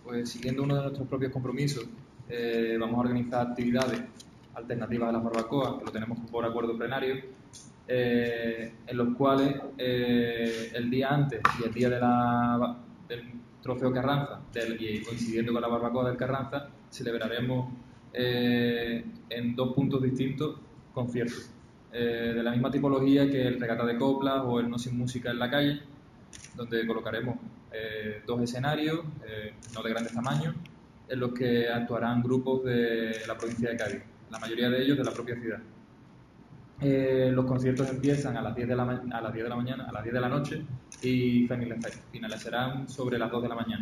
Pues siguiendo uno de nuestros propios compromisos, vamos a organizar actividades alternativas a las barbacoas, que lo tenemos por acuerdo plenario, en los cuales el día antes y el día del Trofeo Carranza, y coincidiendo con la barbacoa del Carranza, celebraremos en 2 puntos distintos conciertos, de la misma tipología que el Regata de Coplas o el No Sin Música en la Calle, donde colocaremos 2 escenarios, no de grandes tamaños, en los que actuarán grupos de la provincia de Cádiz, la mayoría de ellos de la propia ciudad. Los conciertos empiezan a las 10 de la mañana, a las 10 de la noche, y finalizarán sobre las 2 de la mañana.